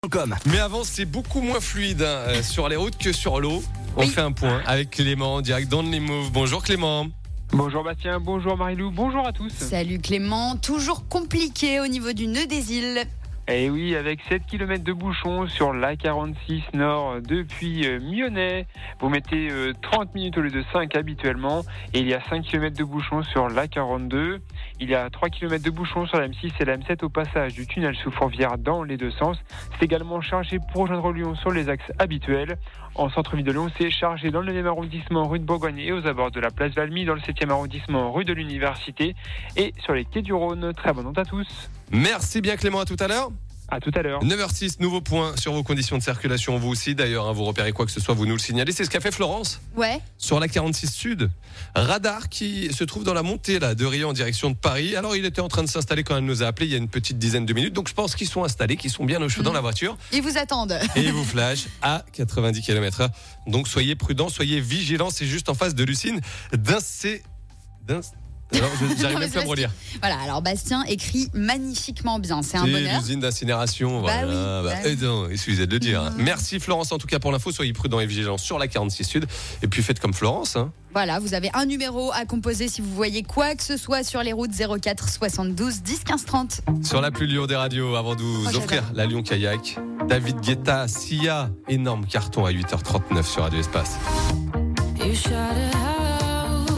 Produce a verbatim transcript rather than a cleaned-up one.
Comme. Mais avant, c'est beaucoup moins fluide hein, euh, sur les routes que sur l'eau. On Oui. fait un point avec Clément, direct dans les Mauves. Bonjour Clément. Bonjour Bastien, bonjour Marilou, bonjour à tous. Salut Clément, toujours compliqué au niveau du nœud des îles. Et oui, avec sept kilomètres de bouchons sur l'A quarante-six Nord depuis euh, Mionnay. Vous mettez euh, trente minutes au lieu de cinq habituellement. Et il y a cinq kilomètres de bouchons sur l'A quarante-deux. Il y a trois kilomètres de bouchons sur la M six et la M sept au passage du tunnel sous Fourvière dans les deux sens. C'est également chargé pour rejoindre Lyon sur les axes habituels. En centre-ville de Lyon, c'est chargé dans le neuvième arrondissement rue de Bourgogne et aux abords de la place Valmy, dans le septième arrondissement rue de l'Université et sur les quais du Rhône. Très bonne onde à tous. Merci bien Clément, à tout à l'heure. À tout à l'heure. neuf heures six, nouveau point sur vos conditions de circulation. Vous aussi d'ailleurs, hein, vous repérez quoi que ce soit, vous nous le signalez. C'est ce qu'a fait Florence Ouais. sur la quarante-six Sud. Radar qui se trouve dans la montée là, de Rieux en direction de Paris. Alors il était en train de s'installer quand elle nous a appelé il y a une petite dizaine de minutes. Donc je pense qu'ils sont installés, qu'ils sont bien au chaud dans la voiture. Ils vous attendent. Et ils vous flashent à quatre-vingt-dix kilomètres heure. Donc soyez prudents, soyez vigilants. C'est juste en face de l'usine d'un C... d'un... Alors, je, j'arrive même plus à me relire. Voilà, alors Bastien écrit magnifiquement bien, c'est un C'est bonheur. l'usine d'incinération. Bah Voilà. oui, Bah, bah eh non, excusez de le dire. Mmh. Merci Florence en tout cas pour l'info. Soyez prudents et vigilants sur la quarante-six Sud. Et puis faites comme Florence. Hein. Voilà, vous avez un numéro à composer si vous voyez quoi que ce soit sur les routes zéro quatre soixante-douze dix quinze trente. Sur la plus Lyon des radios, avant de vous Oh, offrir j'adore. la Lyon Kayak, David Guetta, Sia, énorme carton à huit heures trente-neuf sur Radio Espace. You shot it